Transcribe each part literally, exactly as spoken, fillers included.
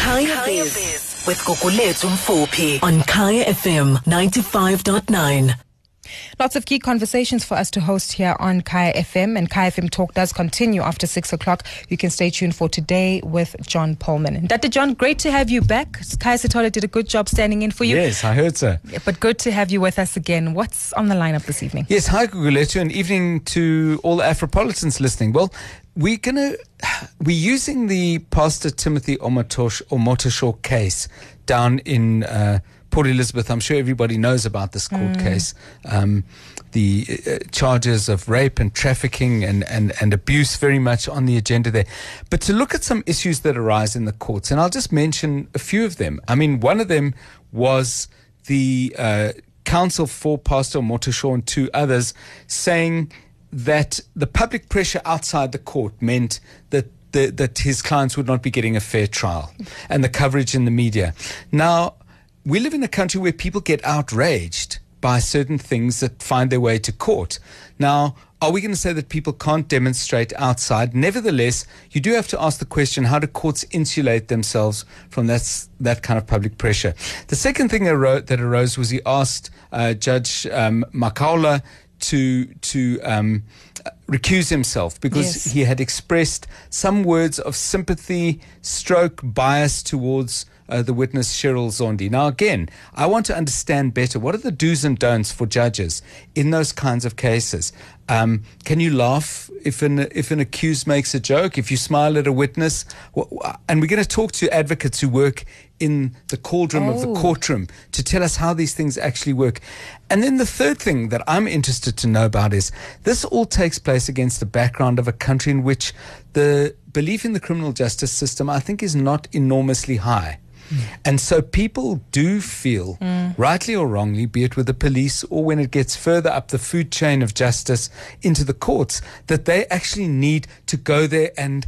Kaya Biz with Gugulethu Mfuphi on Kaya F M ninety-five point nine. Lots of key conversations for us to host here on Kaya F M, and Kaya F M Talk does continue after six o'clock. You can stay tuned for Today with John Polman. And Doctor John, great to have you back. Kaya Sitola did a good job standing in for you. Yes, I heard so. But good to have you with us again. What's on the lineup this evening? Yes, hi Gugulethu, and evening to all the Afropolitans listening. Well, we're gonna we're using the Pastor Timothy Omotosh Omotosho case down in uh, Port Elizabeth. I'm sure everybody knows about this court mm. case. Um, the uh, charges of rape and trafficking and, and, and abuse very much on the agenda there. But to look at some issues that arise in the courts, and I'll just mention a few of them. I mean, one of them was the uh, counsel for Pastor Omotosho and two others saying that the public pressure outside the court meant that the, that his clients would not be getting a fair trial, and the coverage in the media. Now, we live in a country where people get outraged by certain things that find their way to court. Now, are we going to say that people can't demonstrate outside? Nevertheless, you do have to ask the question, how do courts insulate themselves from that, that kind of public pressure? The second thing that arose, that arose was he asked uh, Judge um, Makaula to to um, recuse himself because yes. he had expressed some words of sympathy, stroke, bias towards uh, the witness Cheryl Zondi. Now, again, I want to understand better, what are the do's and don'ts for judges in those kinds of cases? Um, can you laugh if an if an accused makes a joke? If you smile at a witness? And we're going to talk to advocates who work in the cauldron oh. of the courtroom to tell us how these things actually work. And then the third thing that I'm interested to know about is this all takes place against the background of a country in which the belief in the criminal justice system, I think, is not enormously high. Mm. And so people do feel, mm. rightly or wrongly, be it with the police or when it gets further up the food chain of justice into the courts, that they actually need to go there and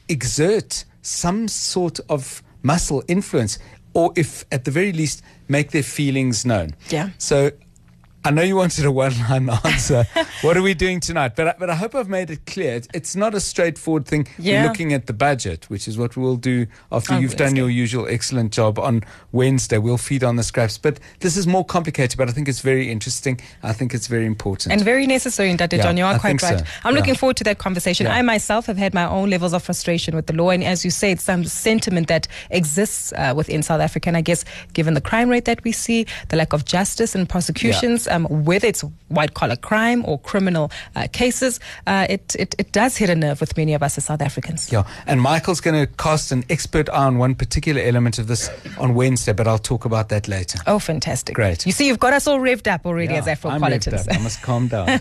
exert some sort of muscle influence, or if at the very least make their feelings known. Yeah. So I know you wanted a one-line answer. What are we doing tonight? But I, but I hope I've made it clear. It's, it's not a straightforward thing. Yeah. We're looking at the budget, which is what we'll do after on you've Wednesday. done your usual excellent job on Wednesday. We'll feed on the scraps. But this is more complicated, but I think it's very interesting. I think it's very important. And very necessary, Ndate Yeah, John. You are I quite think right. so. I'm Yeah. looking forward to that conversation. Yeah. I myself have had my own levels of frustration with the law. And as you say, it's some sentiment that exists uh, within South Africa. And I guess given the crime rate that we see, the lack of justice and prosecutions, yeah. um, whether it's white-collar crime or criminal uh, cases, uh, it, it it does hit a nerve with many of us as South Africans. Yeah, and Michael's going to cast an expert eye on one particular element of this on Wednesday, but I'll talk about that later. Oh, fantastic. Great. You see, you've got us all revved up already Yeah, as I'm revved Afropolitans. up. I must calm down.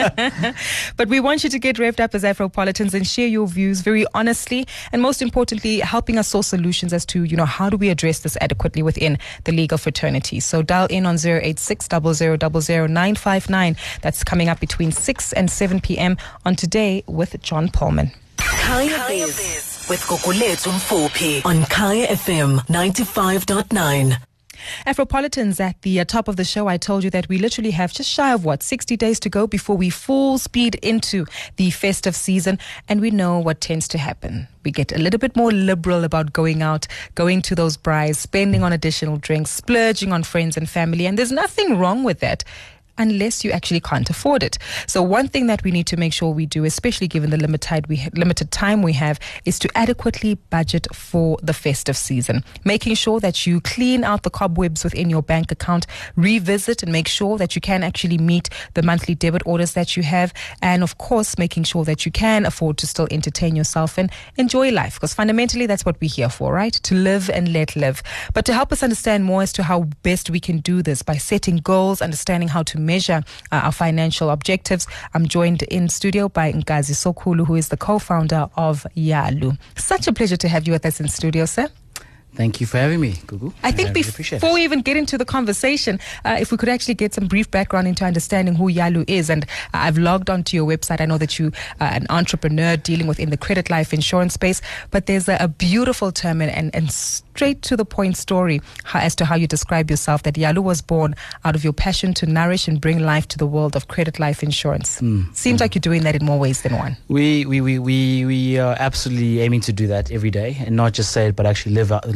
But we want you to get revved up as Afropolitans and share your views very honestly, and most importantly, helping us source solutions as to, you know, how do we address this adequately within the legal fraternity. So dial in on zero eight six, zero zero zero zero, nine five nine. That's coming up between six and seven p.m. on Today with John Polman. Kaya Biz with Gugulethu Mfuphi on Kaya F M ninety-five point nine. Afropolitans, at the uh, top of the show, I told you that we literally have just shy of, what, sixty days to go before we full speed into the festive season. And we know what tends to happen. We get a little bit more liberal about going out, going to those braais, spending on additional drinks, splurging on friends and family. And there's nothing wrong with that, unless you actually can't afford it. So one thing that we need to make sure we do, especially given the limited we ha- limited time we have, is to adequately budget for the festive season. Making sure that you clean out the cobwebs within your bank account, revisit and make sure that you can actually meet the monthly debit orders that you have, and of course making sure that you can afford to still entertain yourself and enjoy life, because fundamentally that's what we're here for, right? To live and let live. But to help us understand more as to how best we can do this by setting goals, understanding how to measure uh, our financial objectives, I'm joined in studio by Nkazi Sokulu, who is the co-founder of Yalu. Such a pleasure to have you with us in studio, sir. Thank you for having me, Gugu. I think I really before we even get into the conversation, uh, if we could actually get some brief background into understanding who Yalu is. And uh, I've logged onto your website. I know that you are an entrepreneur dealing within the credit life insurance space, but there's a, a beautiful term and, and, and straight to the point story how, as to how you describe yourself, that Yalu was born out of your passion to nourish and bring life to the world of credit life insurance. Mm. Seems mm. like you're doing that in more ways than one. We, we, we, we, we are absolutely aiming to do that every day, and not just say it, but actually live out, live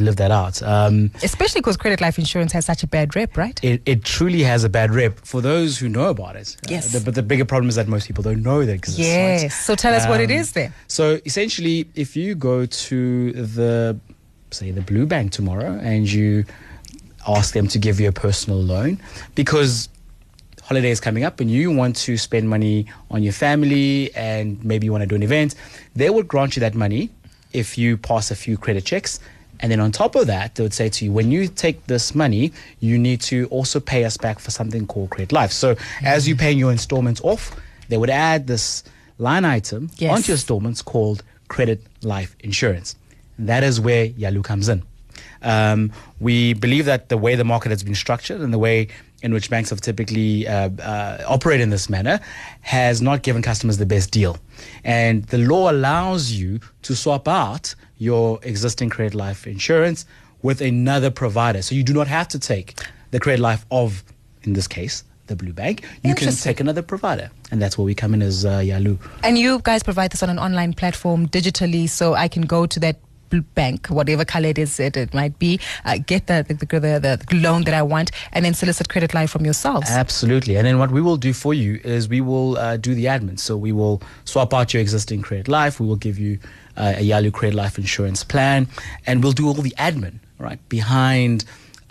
live that out. Um, Especially because credit life insurance has such a bad rep, right? it, it truly has a bad rep for those who know about it. Yes. Uh, the, but the bigger problem is that most people don't know that it exists. Yes. Right? So tell us what it Um, is then. So essentially, if you go to the, say, the Blue Bank tomorrow and you ask them to give you a personal loan because holiday is coming up and you want to spend money on your family and maybe you want to do an event, they would grant you that money if you pass a few credit checks. And then on top of that, they would say to you, when you take this money, you need to also pay us back for something called Credit Life. So mm-hmm. as you're paying your installments off, they would add this line item yes. onto your installments called Credit Life Insurance. And that is where Yalu comes in. Um, we believe that the way the market has been structured and the way in which banks have typically uh, uh, operate in this manner has not given customers the best deal. And the law allows you to swap out your existing credit life insurance with another provider. So you do not have to take the credit life of, in this case, the Blue Bank. You can take another provider. And that's where we come in as uh, Yalu. And you guys provide this on an online platform digitally, so I can go to that bank, whatever color it is it, it might be, uh, get the the, the the loan that I want, and then solicit credit life from yourselves. Absolutely. And then what we will do for you is we will uh, do the admin. So we will swap out your existing credit life. We will give you uh, a Yalu credit life insurance plan, and we'll do all the admin right behind,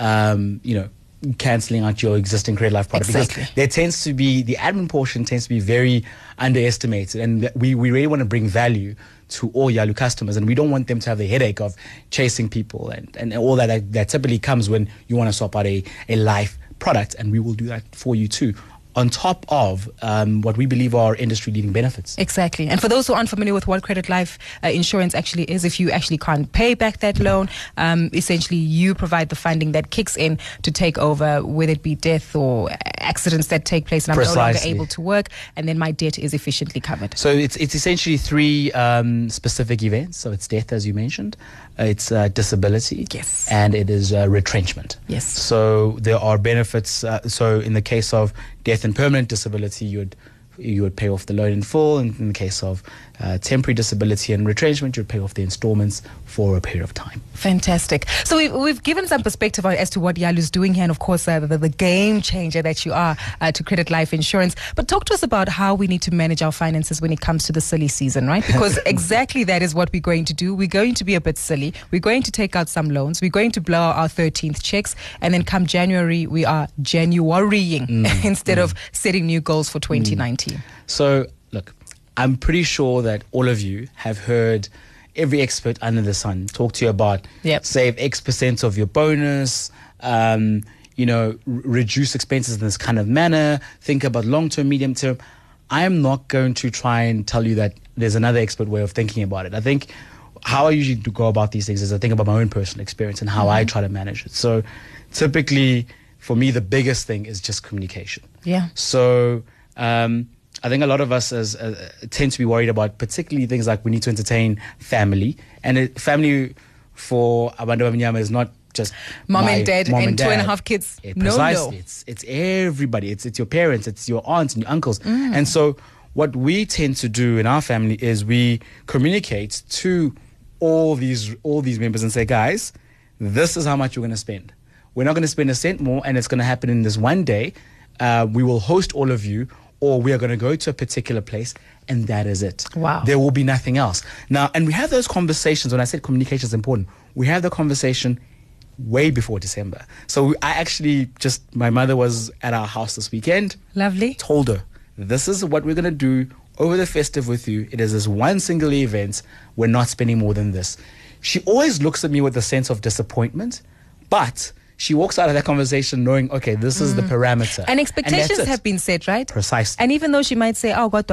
um, you know, cancelling out your existing credit life product. Exactly. Because there tends to be, the admin portion tends to be very underestimated, and we, we really want to bring value to all Yalu customers, and we don't want them to have the headache of chasing people and, and all that, that that typically comes when you want to swap out a, a life product, and we will do that for you too, on top of um, what we believe are industry-leading benefits. Exactly. And for those who aren't familiar with what credit life uh, insurance actually is, if you actually can't pay back that loan, um, essentially you provide the funding that kicks in to take over, whether it be death or accidents that take place and I'm Precisely. no longer able to work, and then my debt is efficiently covered. So it's it's essentially three um, specific events. So it's death, as you mentioned, uh, it's uh, disability, Yes. and it is uh, retrenchment. Yes. So there are benefits. Uh, so in the case of death and permanent disability, you would you would pay off the loan in full. And in the case of uh, temporary disability and retrenchment, you would pay off the installments for a period of time. Fantastic. So we've, we've given some perspective on, as to what Yalu is doing here, and of course uh, the, the game changer that you are uh, to credit life insurance. But talk to us about how we need to manage our finances when it comes to the silly season, right? Because exactly that is what we're going to do. We're going to be a bit silly. We're going to take out some loans. We're going to blow our thirteenth checks, and then come January, we are Januarying mm, instead mm. of setting new goals for twenty nineteen. Mm. So, look, I'm pretty sure that all of you have heard every expert under the sun talk to you about yep. save X percent of your bonus, um, you know, r- reduce expenses in this kind of manner, think about long-term, medium-term. I'm not going to try and tell you that there's another expert way of thinking about it. I think how I usually do go about these things is I think about my own personal experience and how mm-hmm. I try to manage it. So typically, for me, the biggest thing is just communication. Yeah. So um, I think a lot of us as, uh, tend to be worried about particularly things like we need to entertain family. And it, family for Abantu Abamnyama is not just mom my and dad mom and, and two dad. and a half kids. It, no, precisely. no. It's, it's everybody. It's, it's your parents. It's your aunts and your uncles. Mm. And so what we tend to do in our family is we communicate to all these all these members and say, guys, this is how much you're going to spend. We're not going to spend a cent more, and it's going to happen in this one day. Uh, we will host all of you, or we are going to go to a particular place, and that is it. Wow. There will be nothing else. Now, and we have those conversations. When I said communication is important, we have the conversation way before December. So we, I actually just, my mother was at our house this weekend. Lovely. Told her, this is what we're going to do over the festive with you. It is this one single event. We're not spending more than this. She always looks at me with a sense of disappointment, but she walks out of that conversation knowing, okay, this is mm. the parameter. And expectations and have been set, right? Precisely. And even though she might say, oh, God,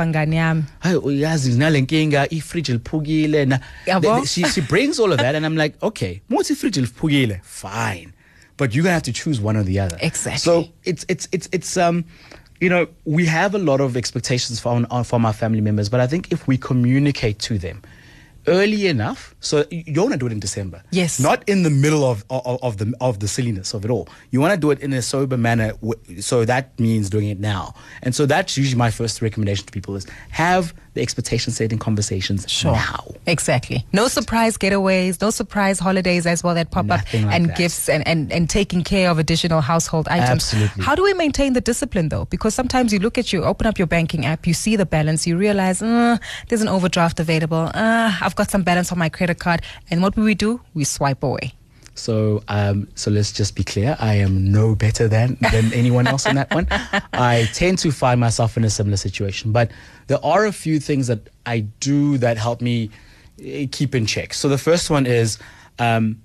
she, she brings all of that, and I'm like, okay, fine. But you're going to have to choose one or the other. Exactly. So it's, it's, it's, it's, um, you know, we have a lot of expectations from, from our family members, but I think if we communicate to them early enough, so you don't want to do it in December. Yes. Not in the middle of, of, of the of the silliness of it all. You want to do it in a sober manner, so that means doing it now. And so that's usually my first recommendation to people is have the expectation setting conversations Sure. now. Exactly. No surprise getaways, no surprise holidays as well that pop Nothing up, like and that. gifts and, and, and taking care of additional household items. Absolutely. How do we maintain the discipline though? Because sometimes you look at you, open up your banking app, you see the balance, you realize uh, there's an overdraft available. Uh, I've got some balance on my credit card. And what will we do? We swipe away. So, um, so let's just be clear. I am no better than than anyone else in that one. I tend to find myself in a similar situation, but there are a few things that I do that help me eh, keep in check. So the first one is um,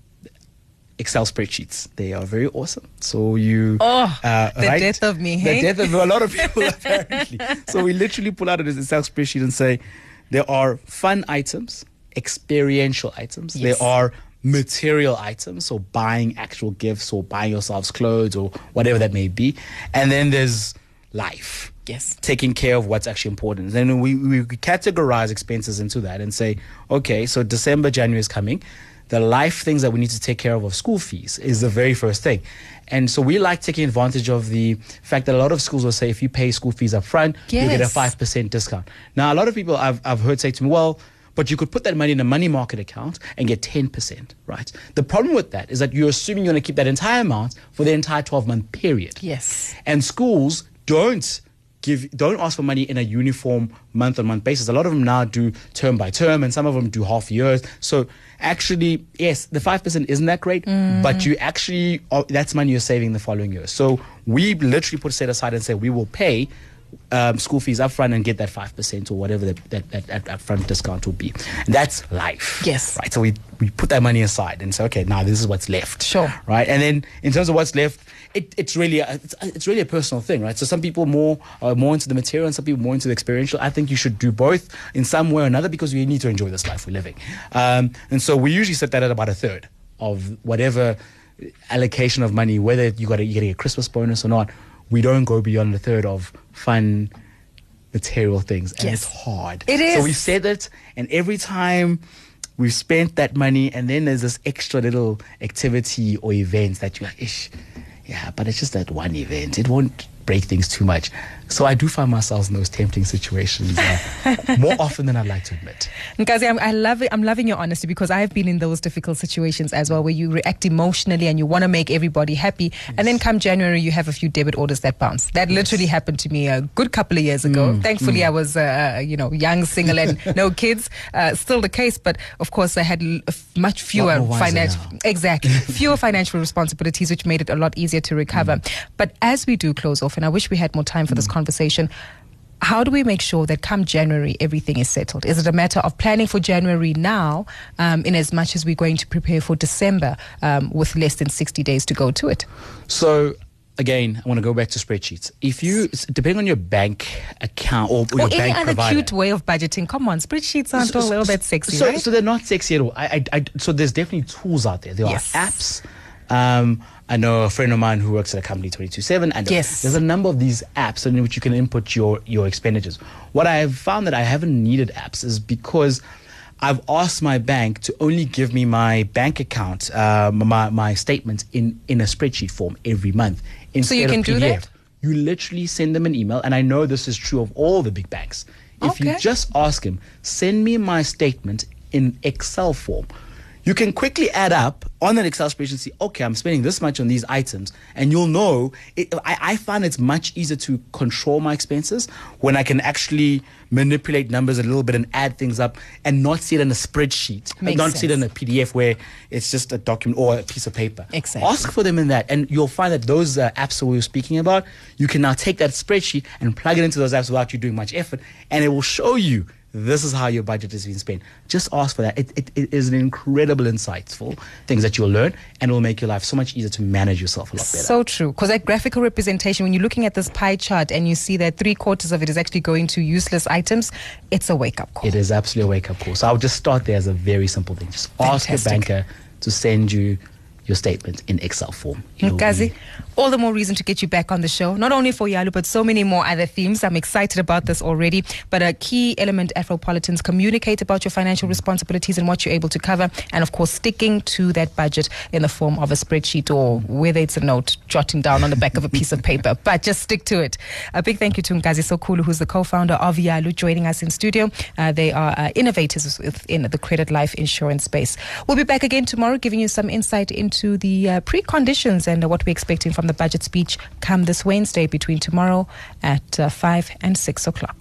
Excel spreadsheets. They are very awesome. So you, Oh, the death of me, hey? The death of a lot of people apparently. So we literally pull out an Excel spreadsheet and say there are fun items, experiential items. Yes. There are material items, so buying actual gifts or buying yourselves clothes or whatever that may be. And then there's life. Yes. Taking care of what's actually important. Then we, we categorize expenses into that and say, okay, so December, January is coming. The life things that we need to take care of of school fees is the very first thing. And so we like taking advantage of the fact that a lot of schools will say if you pay school fees up front, you get a Yes. five percent discount. Now, a lot of people I've, I've heard say to me, well, but you could put that money in a money market account and get ten percent, right? The problem with that is that you're assuming you're going to keep that entire amount for the entire twelve-month period. Yes. And schools don't give, don't ask for money in a uniform month-on-month basis. A lot of them now do term by term, and some of them do half years. So actually, yes, the five percent isn't that great, but you actually, oh, that's money you're saving the following year. So we literally put a set aside and say we will pay Um, school fees up front and get that five percent or whatever that, that, that, that upfront discount will be. And that's life. Yes. Right. So we, we put that money aside and say, okay, now this is what's left. Sure. Right. And then in terms of what's left, it, it's really a, it's, it's really a personal thing, right? So some people more are more into the material and some people more into the experiential. I think you should do both in some way or another because we need to enjoy this life we're living. Um, and so we usually set that at about a third of whatever allocation of money, whether you got a, you're getting a Christmas bonus or not. We don't go beyond a third of fun material things. And Yes. it's hard. It is. So we said it, and every time we've spent that money, and then there's this extra little activity or event that you're like, ish, yeah, but it's just that one event. It won't break things too much. So I do find myself in those tempting situations uh, more often than I'd like to admit. Nkazi, I'm, I love it. I'm loving your honesty because I've been in those difficult situations as well where you react emotionally and you want to make everybody happy. Yes. And then come January, you have a few debit orders that bounce. That yes. literally happened to me a good couple of years ago. Mm, Thankfully, mm. I was, uh, you know, young, single and no kids. Uh, still the case. But of course, I had l- much fewer financial, exactly, fewer financial responsibilities, which made it a lot easier to recover. Mm. But as we do close off, and I wish we had more time for mm. this conversation, how do we make sure that come January everything is settled? Is it a matter of planning for January now, um, in as much as we're going to prepare for December um, with less than sixty days to go to it? So again, I want to go back to spreadsheets. If you, depending on your bank account or, or, or your any bank other provider, cute way of budgeting, come on, spreadsheets aren't so, a little bit sexy, so, right? So they're not sexy at all. I, I, I, so there's definitely tools out there. There yes. are apps. Um, I know a friend of mine who works at a company, twenty-two seven, and yes. there's a number of these apps in which you can input your, your expenditures. What I have found that I haven't needed apps is because I've asked my bank to only give me my bank account, uh, my, my statements in, in a spreadsheet form every month. So you can do that? You literally send them an email, and I know this is true of all the big banks. If okay. you just ask them, send me my statement in Excel form, you can quickly add up on that Excel spreadsheet and see, okay, I'm spending this much on these items. And you'll know, it, I, I find it's much easier to control my expenses when I can actually manipulate numbers a little bit and add things up and not see it in a spreadsheet. Makes not sense. see it in a P D F where it's just a document or a piece of paper. Exactly. Ask for them in that. And you'll find that those uh, apps that we were speaking about, you can now take that spreadsheet and plug it into those apps without you doing much effort. And it will show you this is how your budget is being spent. Just ask for that. It, it, it is an incredible, insightful things that you'll learn, and it will make your life so much easier to manage yourself a lot better. So true. Because that graphical representation, when you're looking at this pie chart and you see that three quarters of it is actually going to useless items, it's a wake-up call. It is absolutely a wake-up call. So I would just start there as a very simple thing. Just ask Fantastic. your banker to send you your statement in Excel form. It'll Nkazi, be- all the more reason to get you back on the show, not only for Yalu, but so many more other themes. I'm excited about this already. But a key element, Afropolitans, communicate about your financial responsibilities and what you're able to cover. And of course, sticking to that budget in the form of a spreadsheet or whether it's a note, jotting down on the back of a piece of paper. But just stick to it. A big thank you to Nkazi Sokulu, who's the co-founder of Yalu, joining us in studio. Uh, they are uh, innovators within the credit life insurance space. We'll be back again tomorrow, giving you some insight into the uh, preconditions and uh, what we're expecting from the budget speech come this Wednesday between tomorrow at uh, five and six o'clock.